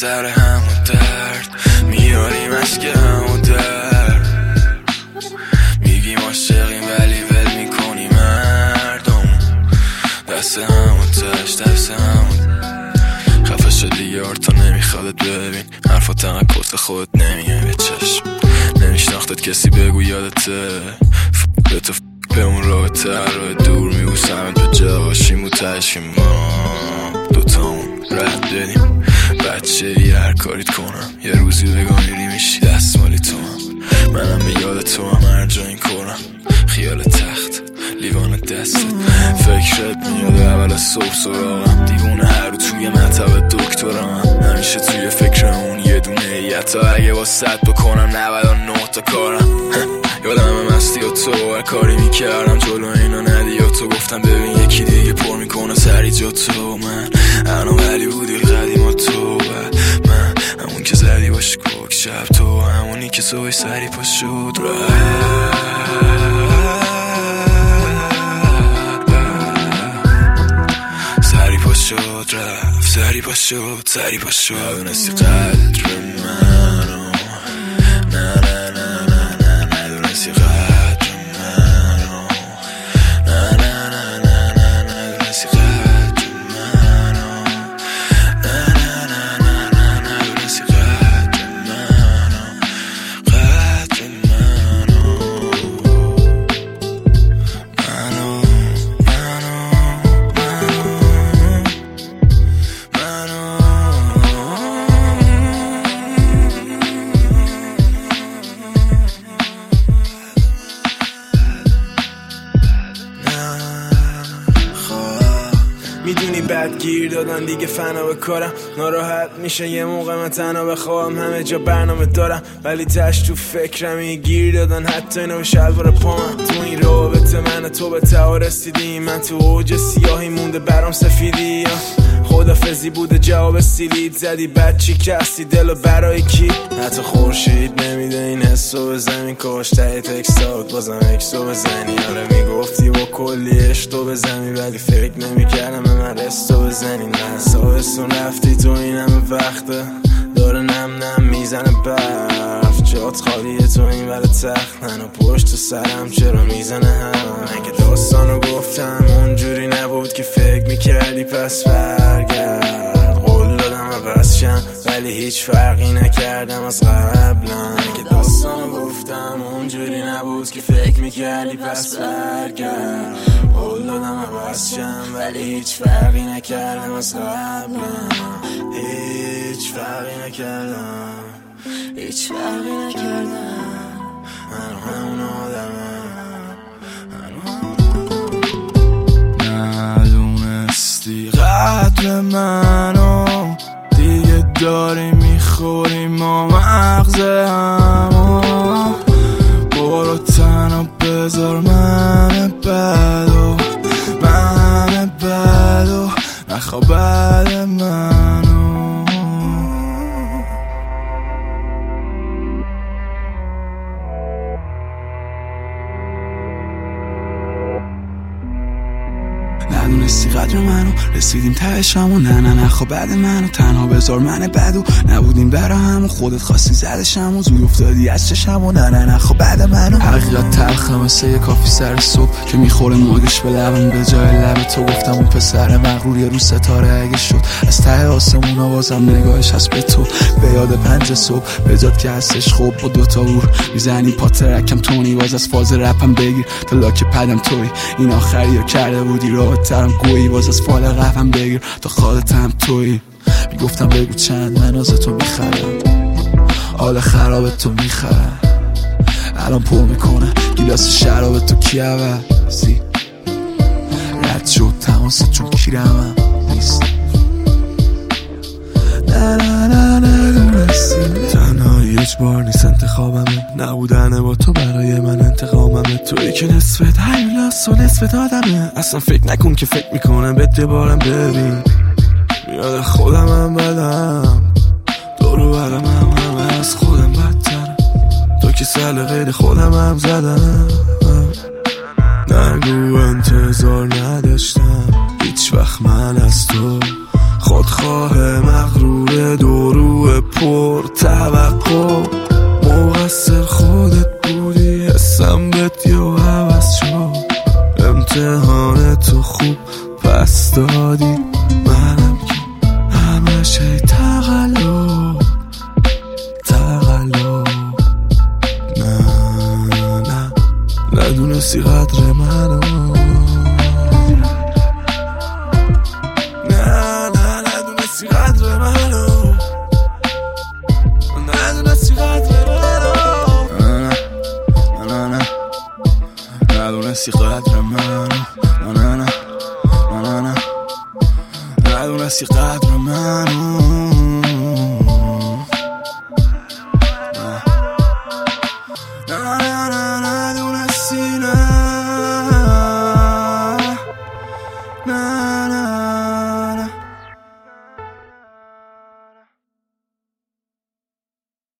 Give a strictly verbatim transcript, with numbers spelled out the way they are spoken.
سر هم و درد میاریم اشک هم و درد میگیم عاشقیم ولی ول میکنی مردم دست هم و تش دست هم خفه شدی یار تا نمیخوادت ببین حرفا تنق کس خودت نمیگه به چشم نمیشناختت کسی بگو یادته به تو به اون رابطه راه دور میبوسمت به جا باشیم و تش که ما دوتامون رد بدیم بچه یه هر کاریت کنم یه روزی بگم میری میشی دست مالی تو هم منم به یاد تو هم هر جا این کنم خیال تخت لیوان دستت فکرت میاد اول از صبح سراغم دیوونه هر رو توی مطب دکترم همیشه توی فکر اون یه دونه یتا اگه با صد بکنم نود و نه تا کارم یادم مستی و تو هر کاری میکردم جلو اینا ندی و تو گفتم ببین یکی دیگه پر میکنه سری جا تو من انا ولی بودی قدیم و تو من همون که زدی باش کوک شب تو همونی که صبح سری پا شد سری پا شد رفت سری پا شد سری پا شد ندونستی قدر منو نه نه نه نه نه ندونستی قدر منو نه نه نه نه نه ندونستی قدر منو نه نه نه نه نه ندونستی قدر منو قدر منو منو میدونی بد گیر دادن دیگه فنا به کارم ناراحت میشه یه موقع من تنها بخوام همه جا برنامه دارم ولی تش تو فکرم گیر دادن حتی اینو به شلوار پامم تو این رابطه من تو به ته رسیدیم من تو اوج سیاهی مونده برام سفیدی خدافزی بوده جواب سیلید زدی بد چی کسی دلو برای کی حتی خورشید نمیده این حسو به زمین کاش ته تکستات بازم اکسو بزنی آره میگفتی با کلی اشتو بزنی ولی فکر نمیکردم به من رستو بزنی نه سابستون رفتی تو این همه وقته داره نم نم میزنه برف جات خالیه تو این ولی تخت منو پشت سرم چرا میزنه هم من که داستانو گفتم اونجوری نبود که فکر میکردی پس برگرد قول دادم عوض شم ولی هیچ فرقی نکردم از قبلا من که داستانو گفتم اونجوری نبود که فکر میکردی پس برگرد قول دادم عوض شم ولی هیچ فرقی نکردم از قبلا هیچ فرقی نکردم هیچ فرقی نکردم من همون آدمم ندونستی قدر منو دیگه داری میخوری ما مغزه همو برو تنها بذار من بدو من بدو نخواه بد منو ندونستی قدر منو رسیدیم تهشم و نه نه نخوا بعد منو تنها بذار من بدو نبودیم برا همو خودت خواستی زدشم و زود افتادی از چشم و نه نه نخوا بعد منو حقیقت تلخه مثل یه کافی سر صبح که میخوره موگش به لبم به جای لب تو گفتم اون پسر مغرور یه رو ستاره اگه شد از ته آسمون آوازم نگاهش هست به تو به یاد پنج صبح به جاد که هستش خوب با دوتا ور میزنی پا ترکم تونی باز از فاز رپم بگیر تا لاک پدم توی این آخری رو کرده بودی راه ترم گویی باز از فال قفم بگیر تا خالتم توی میگفتم بگو چند من از تو میخرم حال خراب تو میخرم الان پر میکنه گیلاس شراب تو کی عوضی رد شد تماست چون کیرمم نیست نه نه نه نه دونستی تنهایی اجبار نیست انتخابمه نبودن با تو برای من انتقاممه توی که نصفت هیولاس و نصفت آدمه اصلا فکر نکن که فکر میکنم به دبارم ببین میاد خودم هم بدم دورو برم هم همه از خودم بدترم تو که سل غیر خودم هم زدم نگو انتظار نداشتم هیچ وقت من از تو خودخواه مغرور دورو پر توقع مقصر خودت بودی حسم بهت یه عوض شد امتحان تو خوب پس دادی منم که همش ای تقلب تقلب نه نه ندونستی قدر منو نه نه ندونستی قدر منو ندونستی قدر منو نه نه نه ندونستی قدر منو نه نه نه نه ندونستی قدر منو